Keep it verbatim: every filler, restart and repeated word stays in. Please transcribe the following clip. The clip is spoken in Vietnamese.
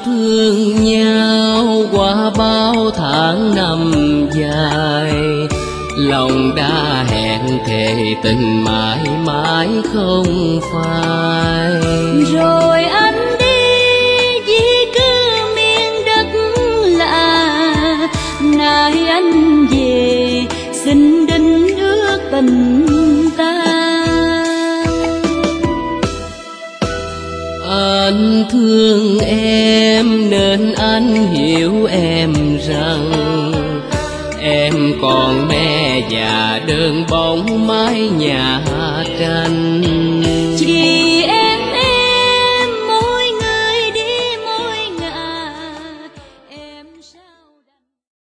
thương nhau qua bao tháng năm dài, lòng đã hẹn thề tình mãi mãi không phai. Rồi anh đi vì cứ miền đất lạ, nay anh về xin đính ước tình ta. Anh thương em nên anh hiểu em rằng em còn mẹ già đơn bóng mái nhà tranh.